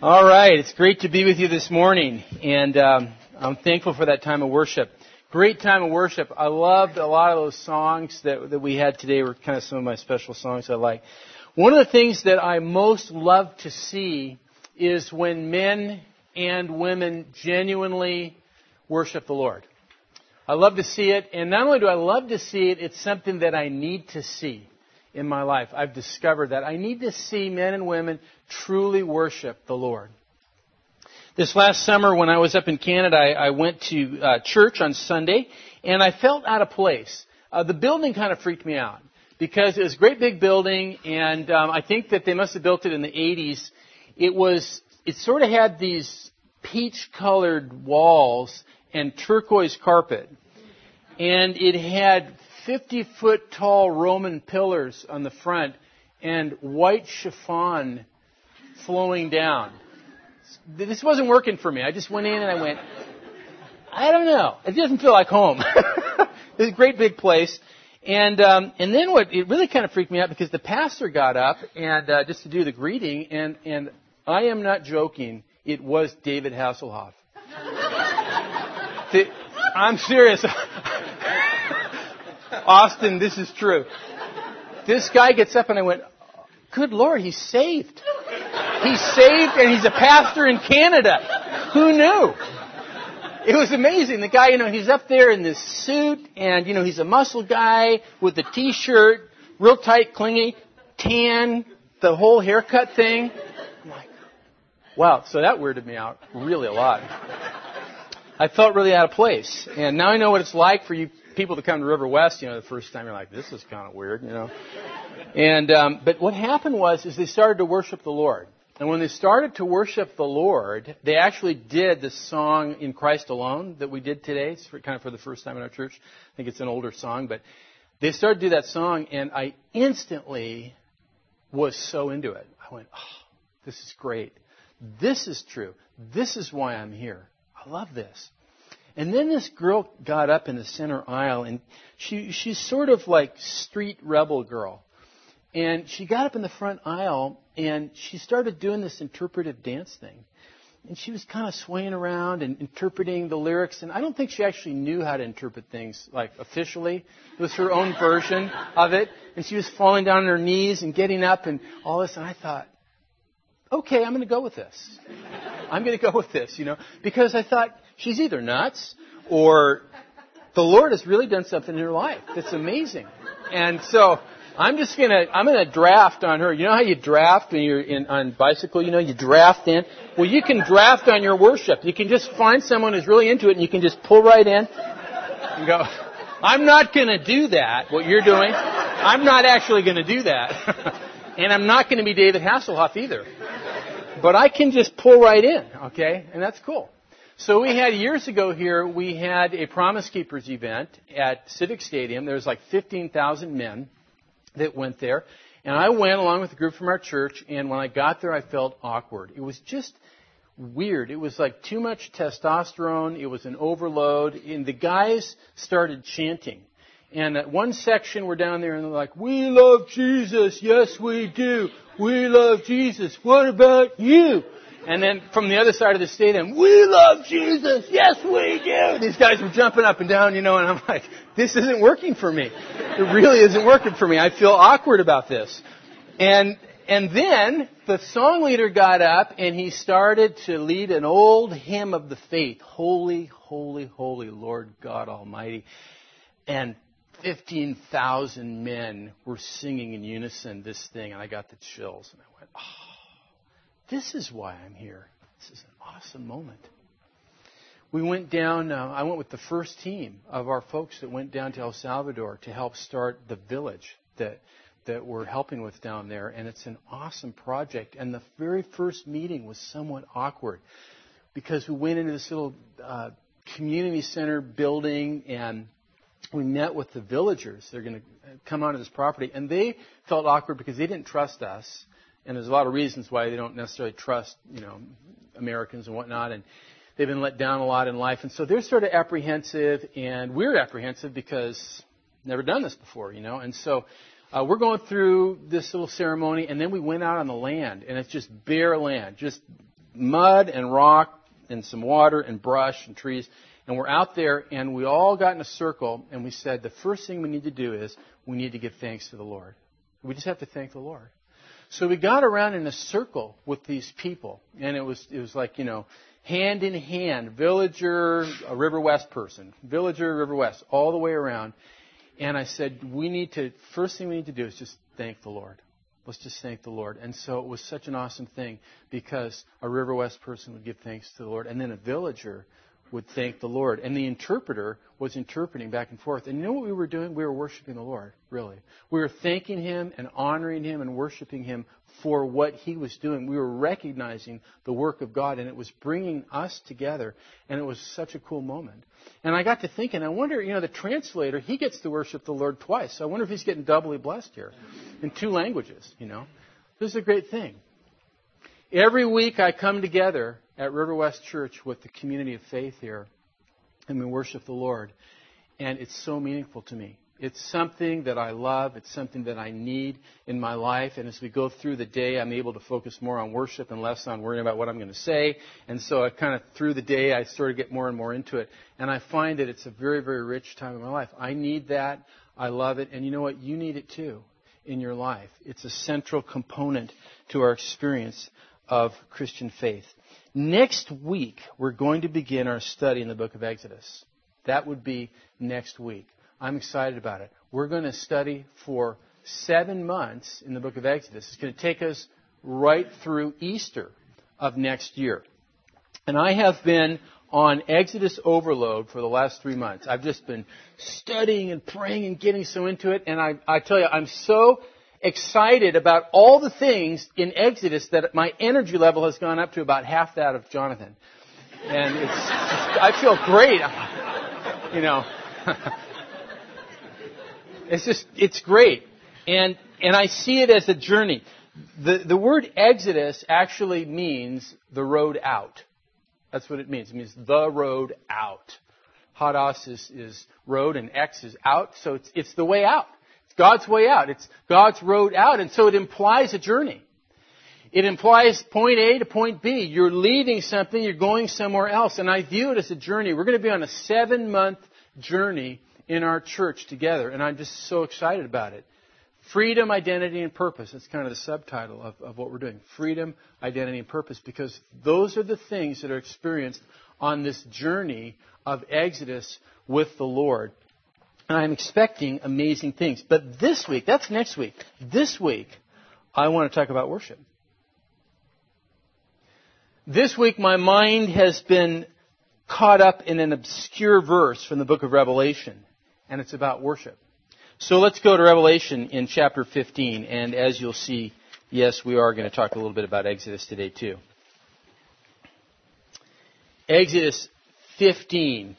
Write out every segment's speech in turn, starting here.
All right, it's great to be with you this morning, and I'm thankful for that time of worship. Great time of worship. I loved a lot of those songs that we had today were kind of some of my special songs I like. One of the things that I most love to see is when men and women genuinely worship the Lord. I love to see it, and not only do I love to see it, it's something that I need to see in my life. I've discovered that I need to see men and women truly worship the Lord. This last summer when I was up in Canada, I went to church on Sunday, and I felt out of place. The building kind of freaked me out because it was a great big building, and I think that they must have built it in the 80s. It sort of had these peach-colored walls and turquoise carpet, and it had 50-foot tall Roman pillars on the front and white chiffon flowing down. This wasn't working for me. I just went in and I went, I don't know. It doesn't feel like home. It's a great big place. And then it really kind of freaked me out because the pastor got up and just to do the greeting, and I am not joking, it was David Hasselhoff. I'm serious. Austin, this is true. This guy gets up and I went, good Lord, he's saved. He's saved and he's a pastor in Canada. Who knew? It was amazing. The guy, he's up there in this suit and, he's a muscle guy with a t-shirt, real tight, clingy, tan, the whole haircut thing. I'm like, wow. So that weirded me out really a lot. I felt really out of place. And now I know what it's like for you people to come to River West, the first time you're like, this is kind of weird, And, but what happened is they started to worship the Lord. And when they started to worship the Lord, they actually did the song In Christ Alone that we did today. It's kind of for the first time in our church. I think it's an older song, but they started to do that song, and I instantly was so into it. I went, oh, this is great. This is true. This is why I'm here. I love this. And then this girl got up in the center aisle, and she's sort of like street rebel girl. And she got up in the front aisle, and she started doing this interpretive dance thing. And she was kind of swaying around and interpreting the lyrics. And I don't think she actually knew how to interpret things, like, officially. It was her own version of it. And she was falling down on her knees and getting up and all this. And I thought, okay, I'm going to go with this. I'm going to go with this, because I thought she's either nuts or the Lord has really done something in her life that's amazing. And so I'm going to draft on her. You know how you draft when you're on bicycle, you draft in? Well, you can draft on your worship. You can just find someone who's really into it and you can just pull right in and go, I'm not going to do that, what you're doing. I'm not actually going to do that. And I'm not going to be David Hasselhoff either. But I can just pull right in, okay? And that's cool. So we had, years ago here, we had a Promise Keepers event at Civic Stadium. There was like 15,000 men that went there. And I went along with a group from our church, and when I got there, I felt awkward. It was just weird. It was like too much testosterone. It was an overload. And the guys started chanting. And at one section, we're down there, and they're like, we love Jesus. Yes, we do. We love Jesus. What about you? And then from the other side of the stadium, we love Jesus. Yes, we do. These guys were jumping up and down, and I'm like, this isn't working for me. It really isn't working for me. I feel awkward about this. And then the song leader got up, and he started to lead an old hymn of the faith. Holy, holy, holy Lord God Almighty. And 15,000 men were singing in unison this thing, and I got the chills. And I went, oh, this is why I'm here. This is an awesome moment. We went down, I went with the first team of our folks that went down to El Salvador to help start the village that we're helping with down there, and it's an awesome project. And the very first meeting was somewhat awkward because we went into this little community center building, and we met with the villagers. They're going to come onto this property. And they felt awkward because they didn't trust us. And there's a lot of reasons why they don't necessarily trust, Americans and whatnot. And they've been let down a lot in life. And so they're sort of apprehensive. And we're apprehensive because never done this before, And so we're going through this little ceremony. And then we went out on the land. And it's just bare land, just mud and rock and some water and brush and trees. And we're out there, and we all got in a circle, and we said, the first thing we need to do is we need to give thanks to the Lord. We just have to thank the Lord. So we got around in a circle with these people, and it was like, hand in hand, villager, a River West person, villager, River West, all the way around. And I said, first thing we need to do is just thank the Lord. Let's just thank the Lord. And so it was such an awesome thing because a River West person would give thanks to the Lord, and then a villager would thank the Lord. And the interpreter was interpreting back and forth. And you know what we were doing? We were worshiping the Lord, really. We were thanking Him and honoring Him and worshiping Him for what He was doing. We were recognizing the work of God, and it was bringing us together. And it was such a cool moment. And I got to thinking, I wonder, the translator, he gets to worship the Lord twice. So I wonder if he's getting doubly blessed here in 2 languages, This is a great thing. Every week I come together at River West Church with the community of faith here, and we worship the Lord. And it's so meaningful to me. It's something that I love. It's something that I need in my life. And as we go through the day, I'm able to focus more on worship and less on worrying about what I'm going to say. And so I kind of, through the day, I sort of get more and more into it. And I find that it's a very, very rich time in my life. I need that. I love it. And you know what? You need it too in your life. It's a central component to our experience of Christian faith. Next week, we're going to begin our study in the book of Exodus. That would be next week. I'm excited about it. We're going to study for 7 months in the book of Exodus. It's going to take us right through Easter of next year. And I have been on Exodus overload for the last 3 months. I've just been studying and praying and getting so into it. And I tell you, I'm so excited about all the things in Exodus that my energy level has gone up to about half that of Jonathan. And I feel great. It's great. And I see it as a journey. The word Exodus actually means the road out. That's what it means. It means the road out. Hadas is road and X is out. So it's the way out. It's God's way out. It's God's road out. And so it implies a journey. It implies point A to point B. You're leaving something. You're going somewhere else. And I view it as a journey. We're going to be on a 7-month journey in our church together. And I'm just so excited about it. Freedom, identity, and purpose. That's kind of the subtitle of what we're doing. Freedom, identity, and purpose. Because those are the things that are experienced on this journey of Exodus with the Lord. And I'm expecting amazing things. But this week, that's next week. This week, I want to talk about worship. This week, my mind has been caught up in an obscure verse from the book of Revelation. And it's about worship. So let's go to Revelation in chapter 15. And as you'll see, yes, we are going to talk a little bit about Exodus today too. Exodus 15.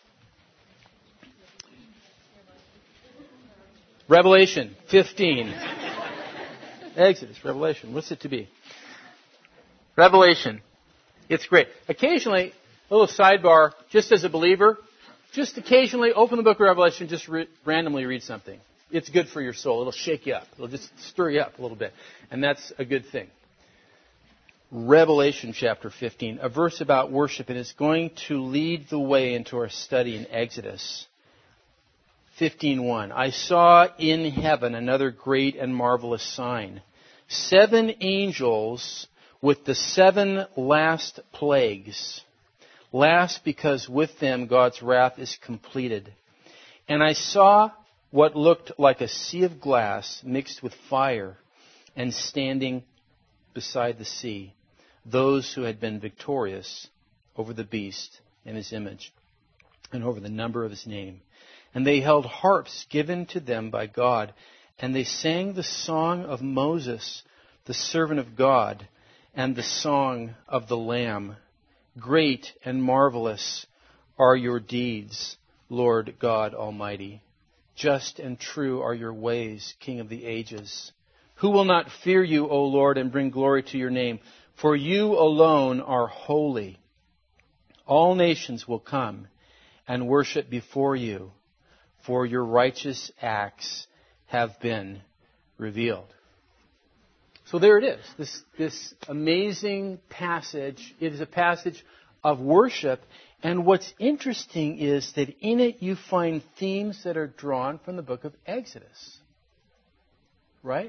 Revelation 15. Exodus, Revelation. What's it to be? Revelation. It's great. Occasionally, a little sidebar, just as a believer, just occasionally open the book of Revelation, just randomly read something. It's good for your soul. It'll shake you up. It'll just stir you up a little bit. And that's a good thing. Revelation chapter 15, a verse about worship, and it's going to lead the way into our study in Exodus. 15:1. I saw in heaven another great and marvelous sign. 7 angels with the 7 last plagues. Last because with them God's wrath is completed. And I saw what looked like a sea of glass mixed with fire, and standing beside the sea, those who had been victorious over the beast and his image, and over the number of his name. And they held harps given to them by God, and they sang the song of Moses, the servant of God, and the song of the Lamb. Great and marvelous are your deeds, Lord God Almighty. Just and true are your ways, King of the ages. Who will not fear you, O Lord, and bring glory to your name? For you alone are holy. All nations will come and worship before you, for your righteous acts have been revealed. So there it is, this amazing passage. It is a passage of worship. And what's interesting is that in it you find themes that are drawn from the book of Exodus. Right?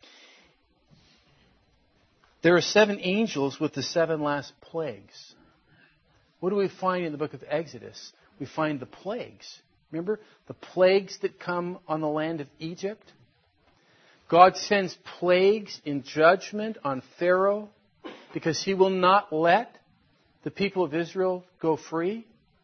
There are 7 angels with the 7 last plagues. What do we find in the book of Exodus? We find the plagues. Remember the plagues that come on the land of Egypt? God sends plagues in judgment on Pharaoh because he will not let the people of Israel go free.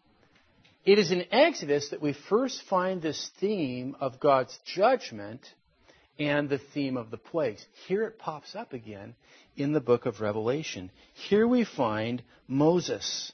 It is in Exodus that we first find this theme of God's judgment and the theme of the plagues. Here it pops up again in the book of Revelation. Here we find Moses.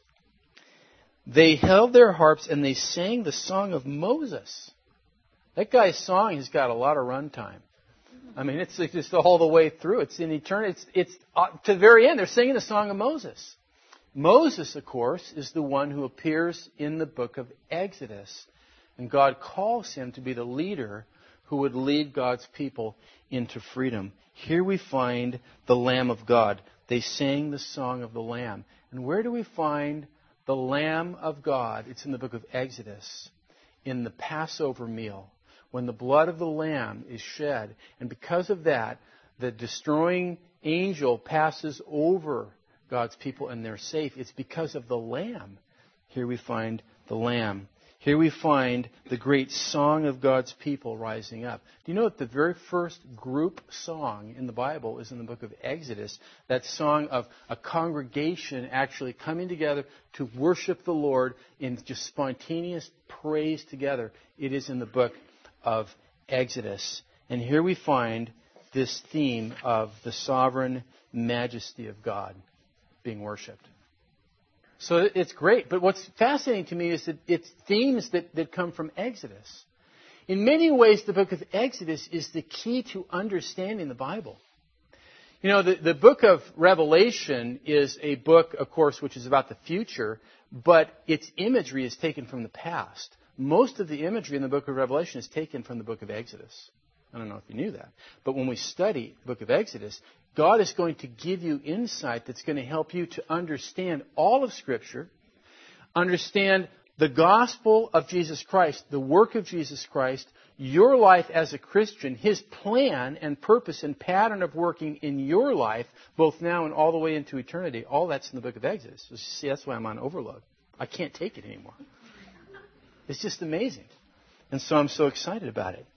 They held their harps and they sang the song of Moses. That guy's song has got a lot of runtime. I mean, it's just all the way through. It's in eternity. It's to the very end. They're singing the song of Moses. Moses, of course, is the one who appears in the book of Exodus. And God calls him to be the leader who would lead God's people into freedom. Here we find the Lamb of God. They sang the song of the Lamb. And where do we find the Lamb of God? It's in the book of Exodus, in the Passover meal, when the blood of the Lamb is shed. And because of that, the destroying angel passes over God's people and they're safe. It's because of the Lamb. Here we find the Lamb. Here we find the great song of God's people rising up. Do you know that the very first group song in the Bible is in the book of Exodus? That song of a congregation actually coming together to worship the Lord in just spontaneous praise together. It is in the book of Exodus. And here we find this theme of the sovereign majesty of God being worshipped. So it's great. But what's fascinating to me is that it's themes that come from Exodus. In many ways, the book of Exodus is the key to understanding the Bible. You know, the book of Revelation is a book, of course, which is about the future, but its imagery is taken from the past. Most of the imagery in the book of Revelation is taken from the book of Exodus. I don't know if you knew that. But when we study the book of Exodus, God is going to give you insight that's going to help you to understand all of Scripture, understand the gospel of Jesus Christ, the work of Jesus Christ, your life as a Christian, His plan and purpose and pattern of working in your life, both now and all the way into eternity. All that's in the book of Exodus. So see, that's why I'm on overload. I can't take it anymore. It's just amazing. And so I'm so excited about it.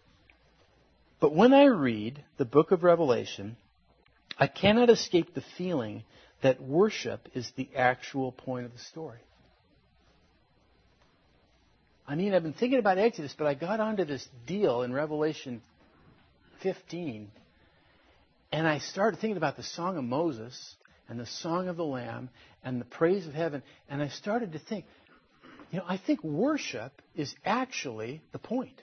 But when I read the book of Revelation, I cannot escape the feeling that worship is the actual point of the story. I mean, I've been thinking about Exodus, but I got onto this deal in Revelation 15, and I started thinking about the Song of Moses and the Song of the Lamb and the praise of heaven, and I started to think, you know, I think worship is actually the point.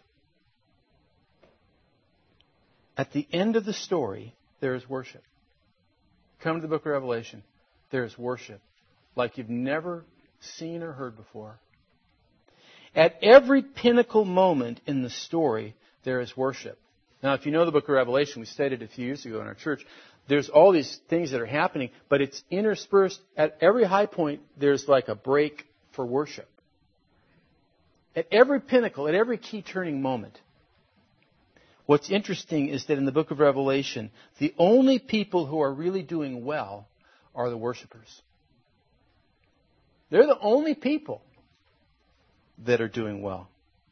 At the end of the story, there is worship. Come to the book of Revelation, there is worship like you've never seen or heard before. At every pinnacle moment in the story, there is worship. Now, if you know the book of Revelation, we studied it a few years ago in our church, there's all these things that are happening, but it's interspersed. At every high point, there's like a break for worship. At every pinnacle, at every key turning moment. What's interesting is that in the book of Revelation, the only people who are really doing well are the worshipers. They're the only people that are doing well.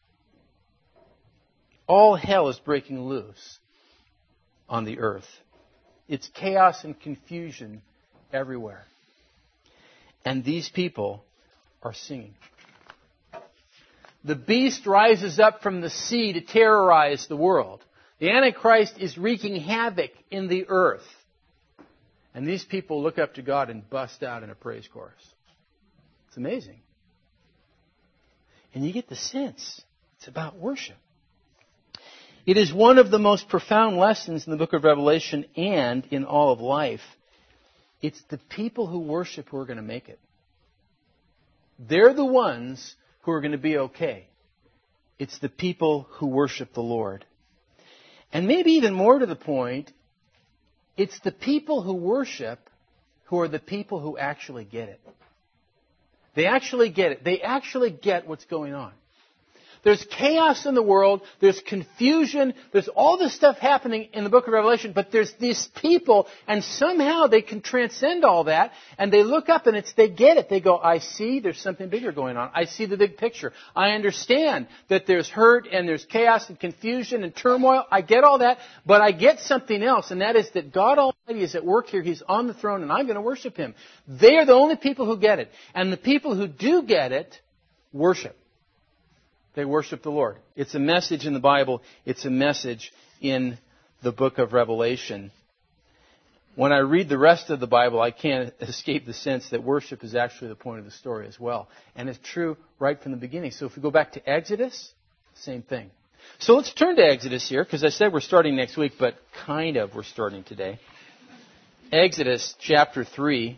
All hell is breaking loose on the earth. It's chaos and confusion everywhere. And these people are singing. The beast rises up from the sea to terrorize the world. The Antichrist is wreaking havoc in the earth. And these people look up to God and bust out in a praise chorus. It's amazing. And you get the sense it's about worship. It is one of the most profound lessons in the book of Revelation and in all of life. It's the people who worship who are going to make it. They're the ones who are going to be okay. It's the people who worship the Lord. And maybe even more to the point, It's the people who worship who are the people who actually get it. They actually get it. They actually get what's going on. There's chaos in the world. There's confusion. There's all this stuff happening in the book of Revelation. But there's these people, and somehow they can transcend all that. And they look up, and they get it. They go, I see there's something bigger going on. I see the big picture. I understand that there's hurt, and there's chaos, and confusion, and turmoil. I get all that. But I get something else, and that is that God Almighty is at work here. He's on the throne, and I'm going to worship Him. They are the only people who get it. And the people who do get it, worship. They worship the Lord. It's a message in the Bible. It's a message in the book of Revelation. When I read the rest of the Bible, I can't escape the sense that worship is actually the point of the story as well. And it's true right from the beginning. So if we go back to Exodus, same thing. So let's turn to Exodus here, because I said we're starting next week, but kind of we're starting today. Exodus chapter 3.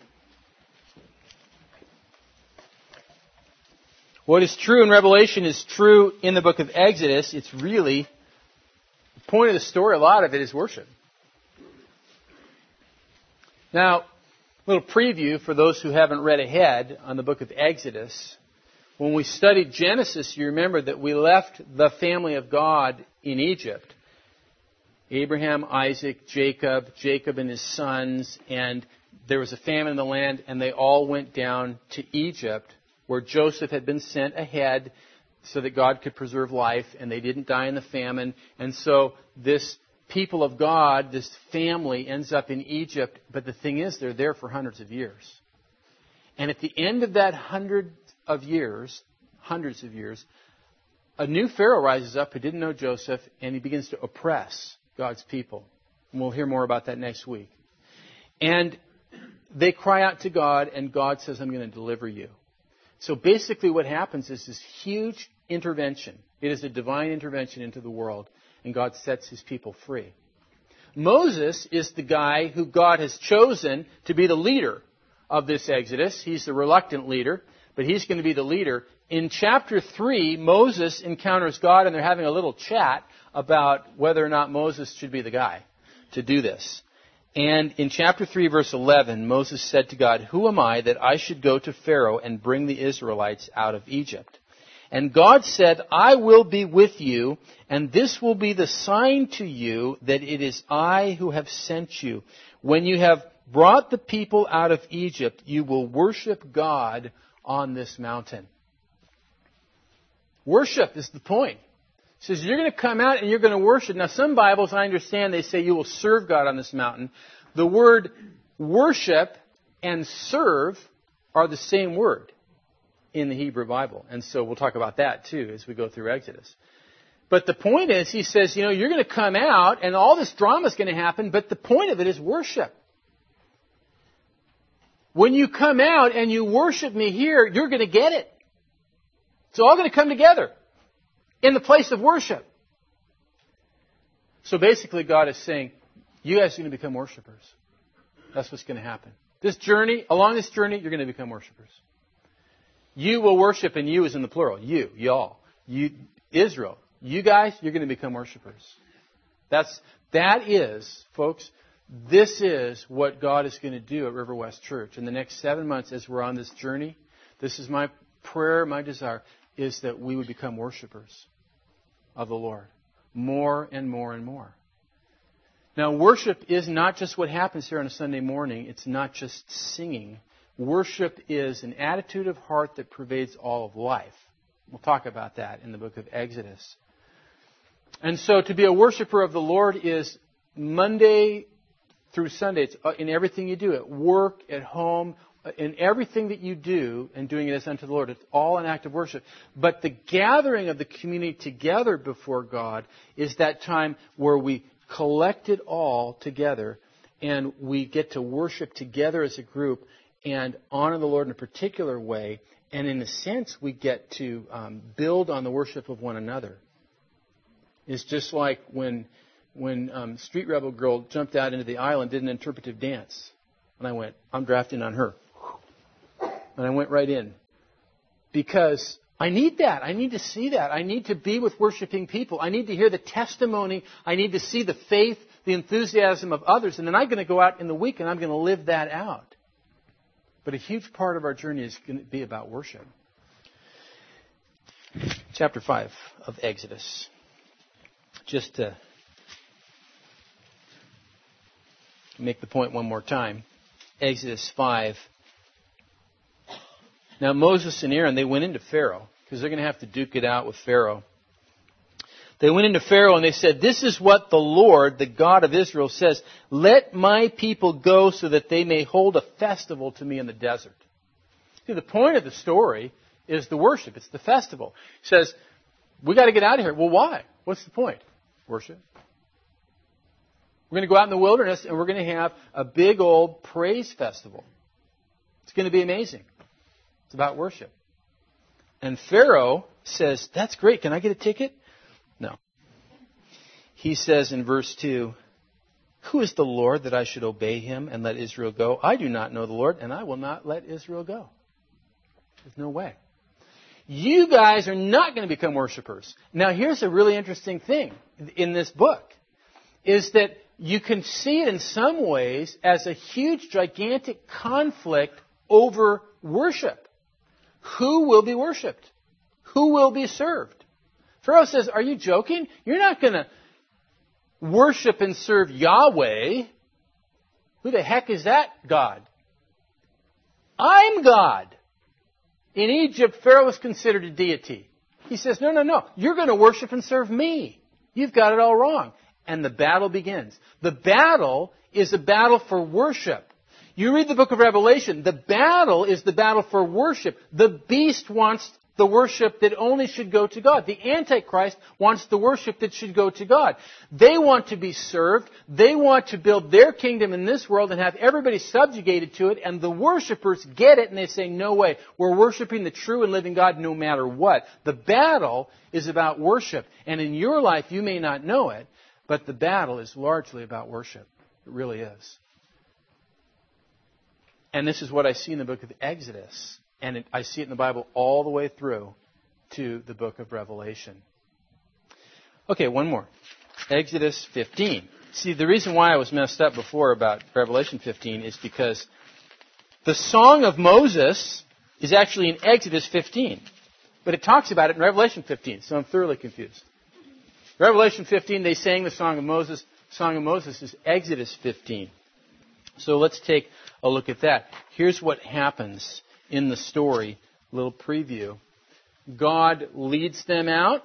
What is true in Revelation is true in the book of Exodus. It's really, the point of the story, a lot of it is worship. Now, a little preview for those who haven't read ahead on the book of Exodus. When we studied Genesis, you remember that we left the family of God in Egypt. Abraham, Isaac, Jacob and his sons, and there was a famine in the land, and they all went down to Egypt, where Joseph had been sent ahead so that God could preserve life, and they didn't die in the famine. And so this people of God, this family, ends up in Egypt. But the thing is, they're there for hundreds of years. And at the end of that hundreds of years, a new Pharaoh rises up who didn't know Joseph, and he begins to oppress God's people. And we'll hear more about that next week. And they cry out to God, and God says, I'm going to deliver you. So basically what happens is this huge intervention. It is a divine intervention into the world, and God sets His people free. Moses is the guy who God has chosen to be the leader of this Exodus. He's the reluctant leader, but he's going to be the leader. In chapter 3, Moses encounters God, and they're having a little chat about whether or not Moses should be the guy to do this. And in chapter 3, verse 11, Moses said to God, who am I that I should go to Pharaoh and bring the Israelites out of Egypt? And God said, I will be with you, and this will be the sign to you that it is I who have sent you. When you have brought the people out of Egypt, you will worship God on this mountain. Worship is the point. It says you're going to come out and you're going to worship. Now, some Bibles, I understand, they say you will serve God on this mountain. The word worship and serve are the same word in the Hebrew Bible. And so we'll talk about that, too, as we go through Exodus. But the point is, he says, you're going to come out and all this drama is going to happen, but the point of it is worship. When you come out and you worship me here, you're going to get it. It's all going to come together in the place of worship. So basically God is saying, you guys are going to become worshipers. That's what's going to happen. Along this journey, you're going to become worshipers. You will worship, and you is in the plural. You, y'all. You, Israel. You guys, you're going to become worshipers. That is, folks, this is what God is going to do at River West Church. In the next 7 months as we're on this journey, this is my prayer, my desire, is that we would become worshipers of the Lord. More and more and more. Now, worship is not just what happens here on a Sunday morning. It's not just singing. Worship is an attitude of heart that pervades all of life. We'll talk about that in the book of Exodus. And so to be a worshiper of the Lord is Monday through Sunday. It's in everything you do, at work, at home, in everything that you do, and doing it as unto the Lord. It's all an act of worship. But the gathering of the community together before God is that time where we collect it all together and we get to worship together as a group and honor the Lord in a particular way. And in a sense, we get to build on the worship of one another. It's just like when Street Rebel Girl jumped out into the aisle and did an interpretive dance. And I went, I'm drafting on her. And I went right in. Because I need that. I need to see that. I need to be with worshiping people. I need to hear the testimony. I need to see the faith the enthusiasm of others, and then I'm going to go out in the week and I'm going to live that out. But a huge part of our journey is going to be about worship. Chapter 5 of Exodus. Just to make the point one more time. Exodus 5. Now Moses and Aaron, they went into Pharaoh, because they're going to have to duke it out with Pharaoh. They went into Pharaoh and they said, "This is what the Lord, the God of Israel, says. Let my people go so that they may hold a festival to me in the desert." See, the point of the story is the worship. It's the festival. He says, we got to get out of here. Well, why? What's the point? Worship. We're going to go out in the wilderness and we're going to have a big old praise festival. It's going to be amazing. It's about worship. And Pharaoh says, "That's great. Can I get a ticket?" No. He says in verse 2, "Who is the Lord that I should obey him and let Israel go? I do not know the Lord, and I will not let Israel go." There's no way. You guys are not going to become worshipers. Now, here's a really interesting thing in this book, is that you can see it in some ways as a huge, gigantic conflict over worship. Who will be worshipped? Who will be served? Pharaoh says, "Are you joking? You're not going to worship and serve Yahweh. Who the heck is that God? I'm God." In Egypt, Pharaoh was considered a deity. He says, no. You're going to worship and serve me. You've got it all wrong. And the battle begins. The battle is a battle for worship. You read the book of Revelation. The battle is the battle for worship. The beast wants the worship that only should go to God. The Antichrist wants the worship that should go to God. They want to be served. They want to build their kingdom in this world and have everybody subjugated to it. And the worshipers get it and they say, "No way. We're worshiping the true and living God no matter what." The battle is about worship. And in your life, you may not know it, but the battle is largely about worship. It really is. And this is what I see in the book of Exodus. And I see it in the Bible all the way through to the book of Revelation. Okay, one more. Exodus 15. See, the reason why I was messed up before about Revelation 15 is because the Song of Moses is actually in Exodus 15. But it talks about it in Revelation 15, so I'm thoroughly confused. Revelation 15, they sang the Song of Moses. The Song of Moses is Exodus 15. So let's take a look at that. Here's what happens in the story, little preview. God leads them out.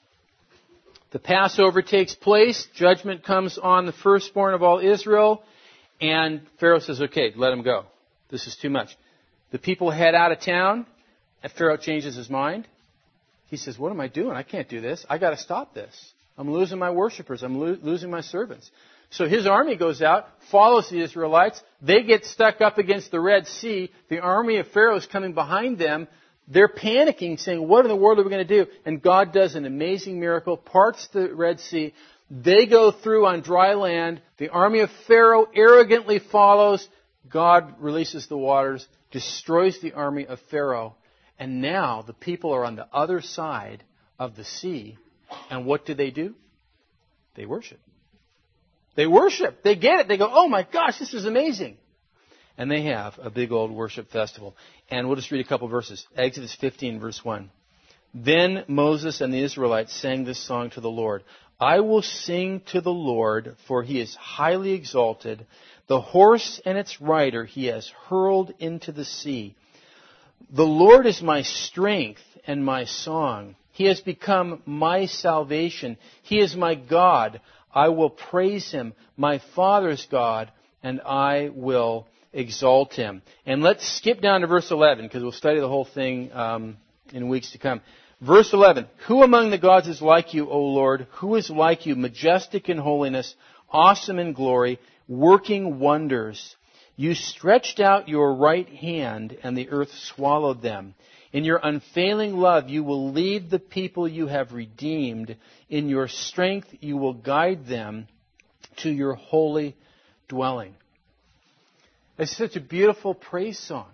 The Passover takes place. Judgment comes on the firstborn of all Israel. And Pharaoh says, "Okay, let them go. This is too much." The people head out of town. And Pharaoh changes his mind. He says, "What am I doing? I can't do this. I got to stop this. I'm losing my worshipers. I'm losing my servants." So his army goes out, follows the Israelites. They get stuck up against the Red Sea. The army of Pharaoh is coming behind them. They're panicking, saying, "What in the world are we going to do?" And God does an amazing miracle, parts the Red Sea. They go through on dry land. The army of Pharaoh arrogantly follows. God releases the waters, destroys the army of Pharaoh. And now the people are on the other side of the sea. And what do? They worship. They worship. They get it. They go, "Oh my gosh, this is amazing." And they have a big old worship festival. And we'll just read a couple verses. Exodus 15, verse 1. "Then Moses and the Israelites sang this song to the Lord. I will sing to the Lord, for he is highly exalted. The horse and its rider he has hurled into the sea. The Lord is my strength and my song. He has become my salvation. He is my God. I will praise him, my Father's God, and I will exalt him." And let's skip down to verse 11, because we'll study the whole thing in weeks to come. Verse 11, "Who among the gods is like you, O Lord? Who is like you, majestic in holiness, awesome in glory, working wonders? You stretched out your right hand, and the earth swallowed them. In your unfailing love, you will lead the people you have redeemed. In your strength, you will guide them to your holy dwelling." It's such a beautiful praise song.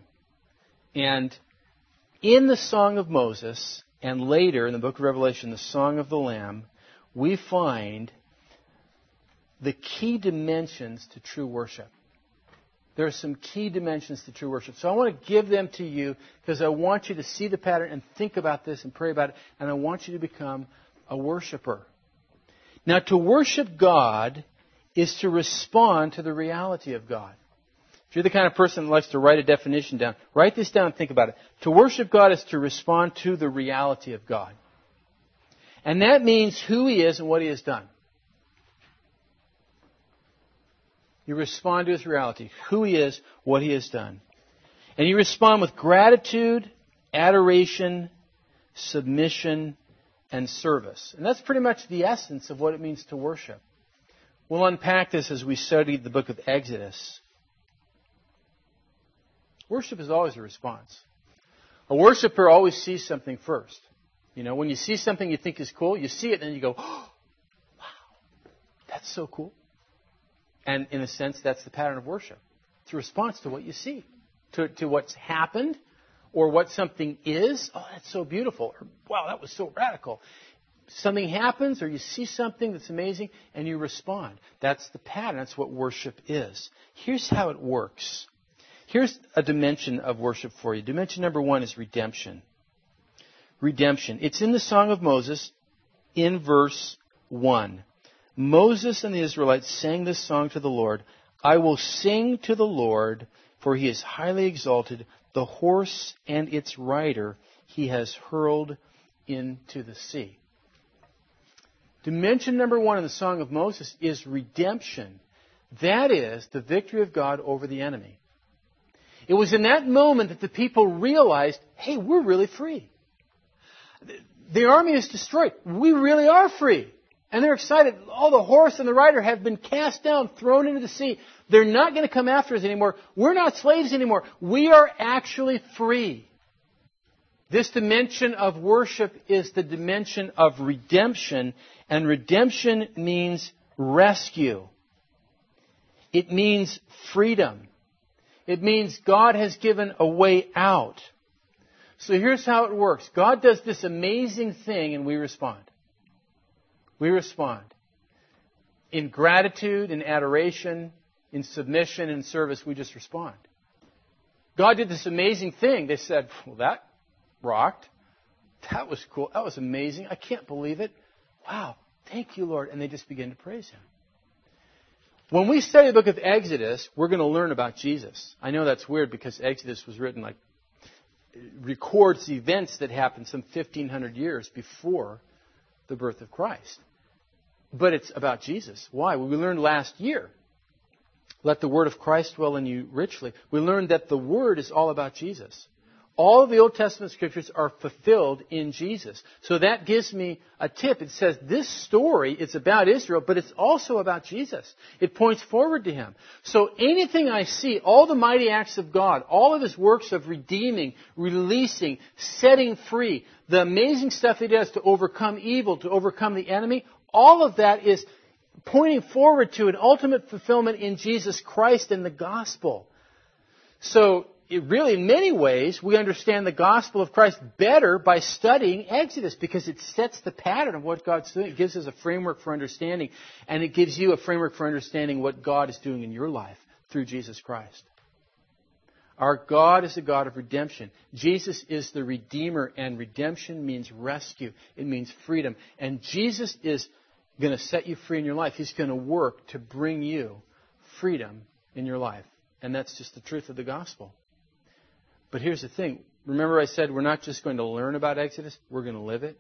And in the Song of Moses, and later in the book of Revelation, the Song of the Lamb, we find the key dimensions to true worship. There are some key dimensions to true worship. So I want to give them to you because I want you to see the pattern and think about this and pray about it. And I want you to become a worshiper. Now, to worship God is to respond to the reality of God. If you're the kind of person that likes to write a definition down, write this down and think about it. To worship God is to respond to the reality of God. And that means who He is and what He has done. You respond to His reality, who He is, what He has done. And you respond with gratitude, adoration, submission, and service. And that's pretty much the essence of what it means to worship. We'll unpack this as we study the book of Exodus. Worship is always a response. A worshiper always sees something first. You know, when you see something you think is cool, you see it and you go, oh, wow, that's so cool. And in a sense, that's the pattern of worship. It's a response to what you see, to what's happened, or what something is. Oh, that's so beautiful. Or, wow, that was so radical. Something happens, or you see something that's amazing, and you respond. That's the pattern. That's what worship is. Here's how it works. Here's a dimension of worship for you. Dimension number 1 is redemption. Redemption. It's in the Song of Moses in verse 1. Moses and the Israelites sang this song to the Lord. I will sing to the Lord, for He is highly exalted. The horse and its rider He has hurled into the sea. Dimension number 1 in the Song of Moses is redemption. That is the victory of God over the enemy. It was in that moment that the people realized, hey, we're really free. The army is destroyed. We really are free. And they're excited. Oh, the horse and the rider have been cast down, thrown into the sea. They're not going to come after us anymore. We're not slaves anymore. We are actually free. This dimension of worship is the dimension of redemption. And redemption means rescue. It means freedom. It means God has given a way out. So here's how it works. God does this amazing thing and we respond. We respond. In gratitude, in adoration, in submission, in service, we just respond. God did this amazing thing. They said, well, that rocked. That was cool. That was amazing. I can't believe it. Wow. Thank you, Lord. And they just begin to praise Him. When we study the book of Exodus, we're going to learn about Jesus. I know that's weird because Exodus was written records events that happened some 1,500 years before the birth of Christ. But it's about Jesus. Why? Well, we learned last year, let the word of Christ dwell in you richly. We learned that the word is all about Jesus. All of the Old Testament scriptures are fulfilled in Jesus. So that gives me a tip. It says this story is about Israel, but it's also about Jesus. It points forward to Him. So anything I see, all the mighty acts of God, all of His works of redeeming, releasing, setting free, the amazing stuff He does to overcome evil, to overcome the enemy, all of that is pointing forward to an ultimate fulfillment in Jesus Christ and the gospel. So really, in many ways, we understand the gospel of Christ better by studying Exodus because it sets the pattern of what God's doing. It gives us a framework for understanding, and it gives you a framework for understanding what God is doing in your life through Jesus Christ. Our God is a God of redemption. Jesus is the Redeemer, and redemption means rescue. It means freedom. And Jesus is going to set you free in your life. He's going to work to bring you freedom in your life. And that's just the truth of the gospel. But here's the thing. Remember I said we're not just going to learn about Exodus, we're going to live it.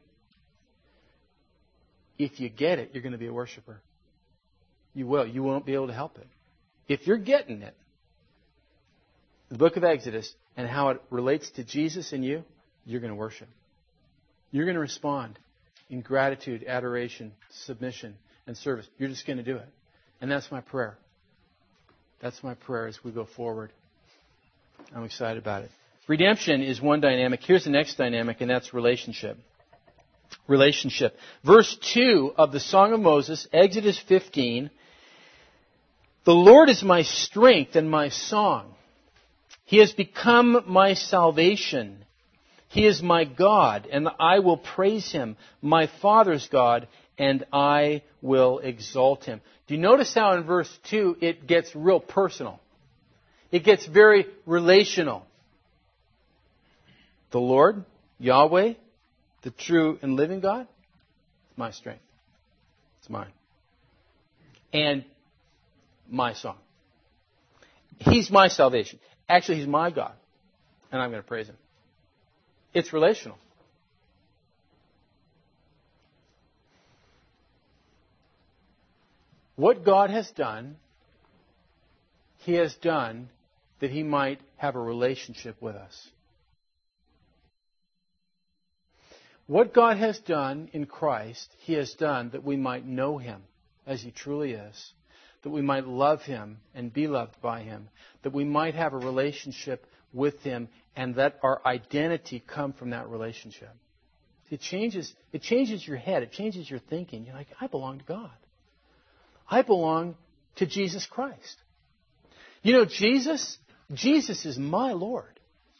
If you get it, you're going to be a worshiper. You will. You won't be able to help it. If you're getting it, the book of Exodus and how it relates to Jesus and you, you're going to worship. You're going to respond in gratitude, adoration, submission, and service. You're just going to do it. And that's my prayer. That's my prayer as we go forward. I'm excited about it. Redemption is one dynamic. Here's the next dynamic, and that's relationship. Relationship. Verse 2 of the Song of Moses, Exodus 15. The Lord is my strength and my song. He has become my salvation. He is my God, and I will praise Him, my Father's God, and I will exalt him. Do you notice how in verse 2 it gets real personal? It gets very relational. The Lord, Yahweh, the true and living God, it's my strength. It's mine. And my song. He's my salvation. Actually, He's my God. And I'm going to praise Him. It's relational. What God has done, He has done that He might have a relationship with us. What God has done in Christ, He has done that we might know Him as He truly is, that we might love Him and be loved by Him, that we might have a relationship with Him, and that our identity come from that relationship. It changes your head. It changes your thinking. You're like, I belong to God. I belong to Jesus Christ. You know, Jesus is my Lord.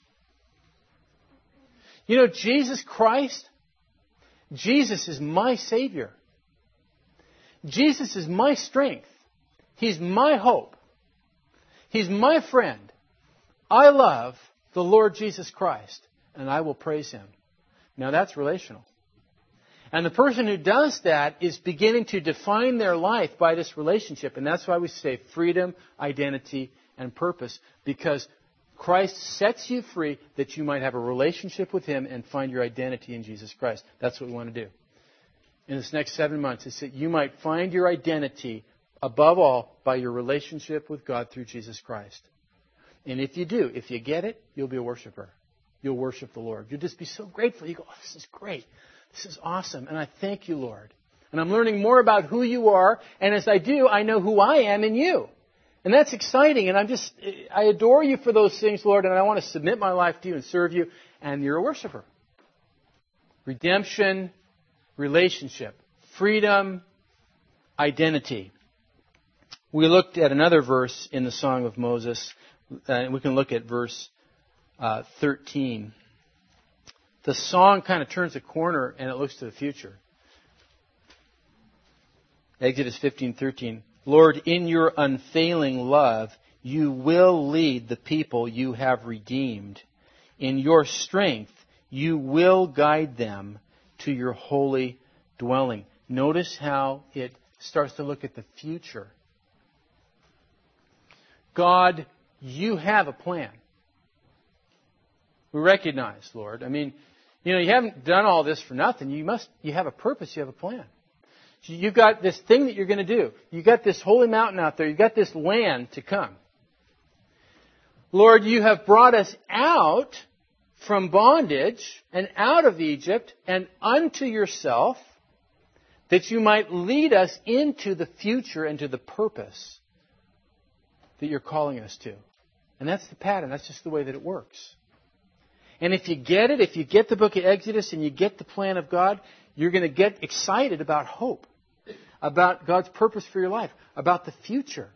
You know, Jesus Christ, Jesus is my Savior. Jesus is my strength. He's my hope. He's my friend. I love the Lord Jesus Christ, and I will praise Him. Now that's relational. And the person who does that is beginning to define their life by this relationship. And that's why we say freedom, identity, and purpose. Because Christ sets you free that you might have a relationship with Him and find your identity in Jesus Christ. That's what we want to do. In this next 7 months, is that you might find your identity, above all, by your relationship with God through Jesus Christ. And if you do, if you get it, you'll be a worshiper. You'll worship the Lord. You'll just be so grateful. You go, oh, this is great. This is awesome. And I thank you, Lord. And I'm learning more about who you are. And as I do, I know who I am in you. And that's exciting. And I adore you for those things, Lord. And I want to submit my life to you and serve you. And you're a worshiper. Redemption, relationship, freedom, identity. We looked at another verse in the Song of Moses. And we can look at verse 13. The song kind of turns a corner and it looks to the future. Exodus 15:13. Lord, in your unfailing love, you will lead the people you have redeemed. In your strength, you will guide them to your holy dwelling. Notice how it starts to look at the future. God, you have a plan. We recognize, Lord. I mean, you know, you haven't done all this for nothing. You have a purpose. You have a plan. You've got this thing that you're going to do. You've got this holy mountain out there. You've got this land to come. Lord, you have brought us out from bondage and out of Egypt and unto yourself, that you might lead us into the future and to the purpose that you're calling us to. And that's the pattern. That's just the way that it works. And if you get it, if you get the book of Exodus and you get the plan of God, you're going to get excited about hope, about God's purpose for your life, about the future.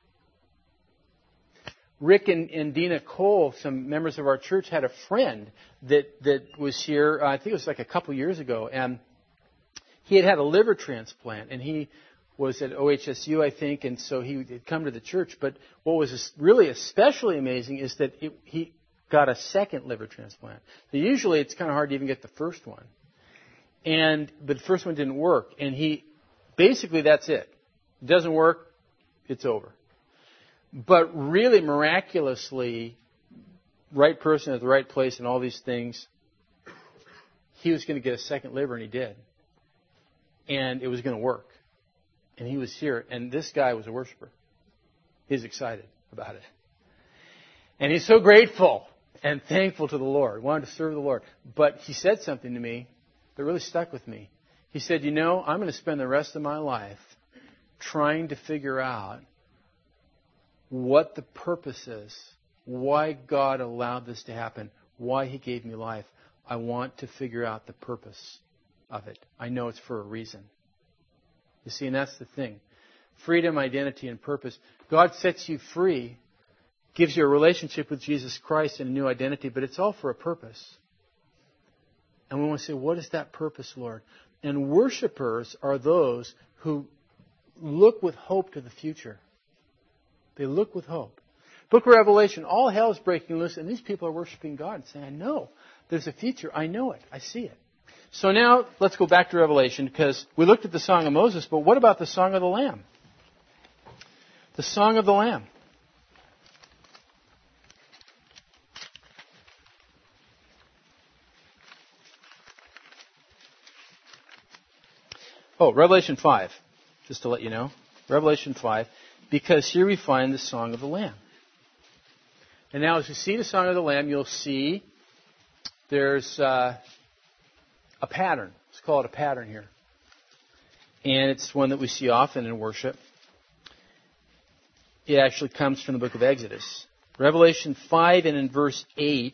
Rick and Dina Cole, some members of our church, had a friend that was here, I think it was like a couple years ago, and he had a liver transplant, and he was at OHSU, I think, and so he had come to the church. But what was really especially amazing is that he got a second liver transplant. So usually it's kind of hard to even get the first one. But the first one didn't work. And basically that's it. It doesn't work, it's over. But really miraculously, right person at the right place and all these things, he was going to get a second liver, and he did. And it was going to work. And he was here. And this guy was a worshiper. He's excited about it. And he's so grateful and thankful to the Lord, wanted to serve the Lord. But he said something to me that really stuck with me. He said, you know, I'm going to spend the rest of my life trying to figure out what the purpose is, why God allowed this to happen, why He gave me life. I want to figure out the purpose of it. I know it's for a reason. You see, and that's the thing. Freedom, identity, and purpose. God sets you free, gives you a relationship with Jesus Christ and a new identity, but it's all for a purpose. And we want to say, what is that purpose, Lord? And worshipers are those who look with hope to the future. They look with hope. Book of Revelation, all hell is breaking loose, and these people are worshiping God and saying, I know there's a future. I know it. I see it. So now let's go back to Revelation, because we looked at the Song of Moses, but what about the Song of the Lamb? The Song of the Lamb. Oh, Revelation 5, just to let you know. Revelation 5, because here we find the Song of the Lamb. And now as you see the Song of the Lamb, you'll see there's a pattern. Let's call it a pattern here. And it's one that we see often in worship. It actually comes from the book of Exodus. Revelation 5 and in verse 8.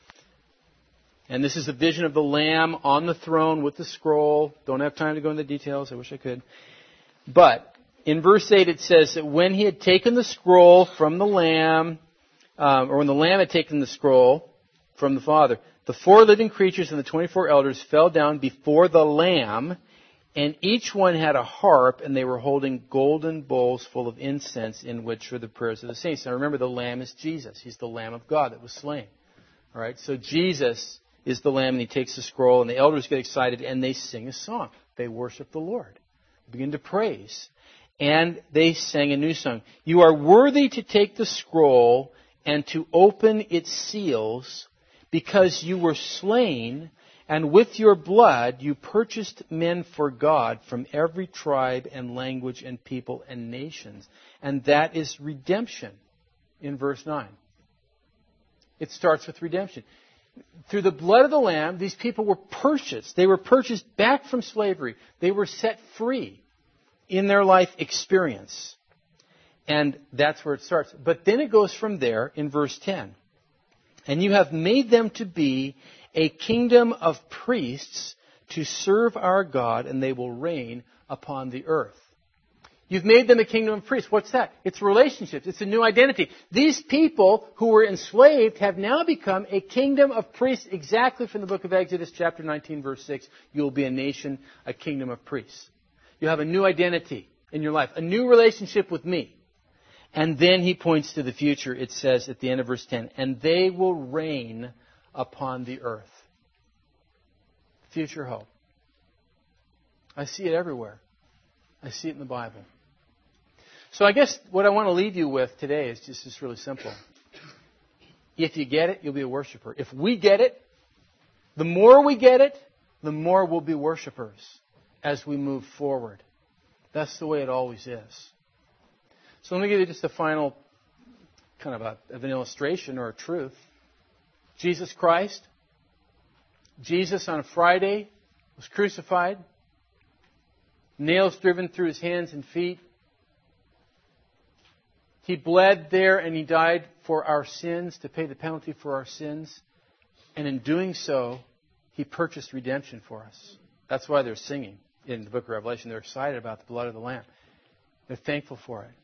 And this is the vision of the Lamb on the throne with the scroll. Don't have time to go into the details. I wish I could. But in verse 8 it says that when he had taken the scroll from the Lamb, or when the Lamb had taken the scroll from the Father, the 4 living creatures and the 24 elders fell down before the Lamb, and each one had a harp, and they were holding golden bowls full of incense in which were the prayers of the saints. Now remember, the Lamb is Jesus. He's the Lamb of God that was slain. All right, so Jesus is the Lamb, and he takes the scroll, and the elders get excited, and they sing a song. They worship the Lord. They begin to praise. And they sang a new song. You are worthy to take the scroll and to open its seals, because you were slain, and with your blood you purchased men for God from every tribe and language and people and nations. And that is redemption in verse 9. It starts with redemption. Through the blood of the Lamb, these people were purchased. They were purchased back from slavery. They were set free in their life experience. And that's where it starts. But then it goes from there in verse 10. And you have made them to be a kingdom of priests to serve our God, and they will reign upon the earth. You've made them a kingdom of priests. What's that? It's relationships. It's a new identity. These people who were enslaved have now become a kingdom of priests, exactly from the book of Exodus, chapter 19, verse 6. You will be a nation, a kingdom of priests. You have a new identity in your life, a new relationship with me. And then he points to the future. It says at the end of verse 10, and they will reign upon the earth. Future hope. I see it everywhere. I see it in the Bible. So I guess what I want to leave you with today is just really simple. If you get it, you'll be a worshiper. If we get it, the more we get it, the more we'll be worshipers as we move forward. That's the way it always is. So let me give you just a final kind of an illustration or a truth. Jesus Christ, Jesus on a Friday was crucified, nails driven through his hands and feet. He bled there and he died for our sins, to pay the penalty for our sins. And in doing so, he purchased redemption for us. That's why they're singing in the book of Revelation. They're excited about the blood of the Lamb. They're thankful for it.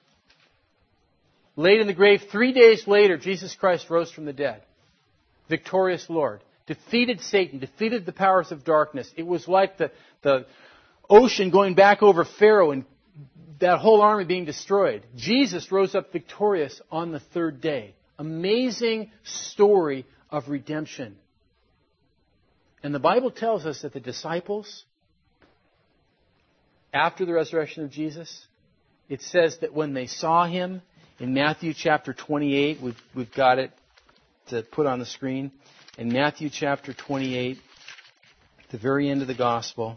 Laid in the grave, 3 days later, Jesus Christ rose from the dead. Victorious Lord. Defeated Satan. Defeated the powers of darkness. It was like the ocean going back over Pharaoh and that whole army being destroyed. Jesus rose up victorious on the third day. Amazing story of redemption. And the Bible tells us that the disciples, after the resurrection of Jesus, it says that when they saw him, in Matthew chapter 28, we've got it to put on the screen. In Matthew chapter 28, at the very end of the gospel,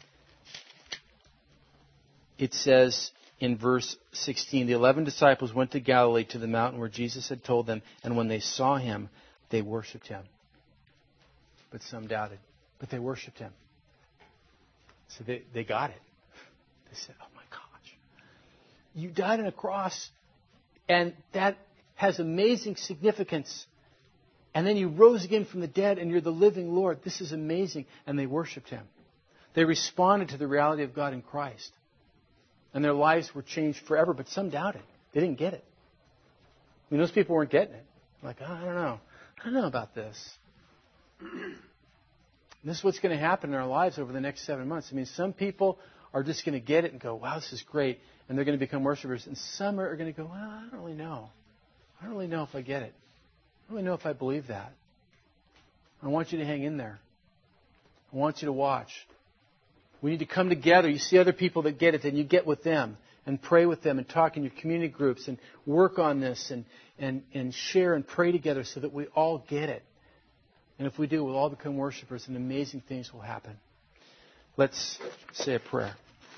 it says in verse 16, the 11 disciples went to Galilee to the mountain where Jesus had told them, and when they saw him, they worshipped him. But some doubted. But they worshipped him. So they got it. They said, oh my gosh, you died on a cross, and that has amazing significance. And then you rose again from the dead, and you're the living Lord. This is amazing. And they worshipped him. They responded to the reality of God in Christ. And their lives were changed forever. But some doubted. They didn't get it. I mean, those people weren't getting it. Like, oh, I don't know. I don't know about this. And this is what's going to happen in our lives over the next 7 months. I mean, some people are just going to get it and go, wow, this is great. And they're going to become worshipers. And some are going to go, well, I don't really know. I don't really know if I get it. I don't really know if I believe that. I want you to hang in there. I want you to watch. We need to come together. You see other people that get it, then you get with them and pray with them and talk in your community groups and work on this and share and pray together so that we all get it. And if we do, we'll all become worshipers and amazing things will happen. Let's say a prayer.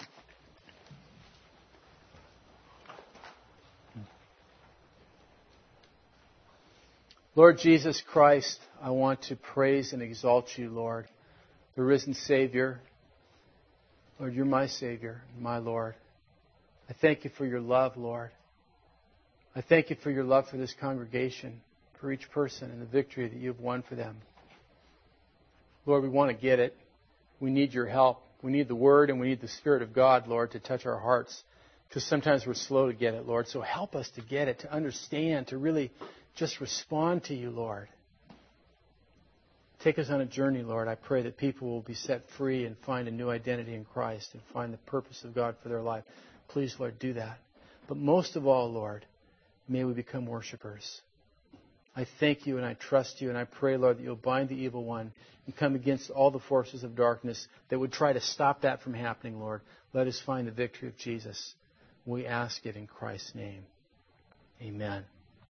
Lord Jesus Christ, I want to praise and exalt you, Lord, the risen Savior. Lord, you're my Savior, my Lord. I thank you for your love, Lord. I thank you for your love for this congregation, for each person and the victory that you've won for them. Lord, we want to get it. We need your help. We need the Word and we need the Spirit of God, Lord, to touch our hearts. Because sometimes we're slow to get it, Lord. So help us to get it, to understand, to really just respond to you, Lord. Take us on a journey, Lord. I pray that people will be set free and find a new identity in Christ and find the purpose of God for their life. Please, Lord, do that. But most of all, Lord, may we become worshipers. I thank you and I trust you and I pray, Lord, that you'll bind the evil one and come against all the forces of darkness that would try to stop that from happening, Lord. Let us find the victory of Jesus. We ask it in Christ's name. Amen.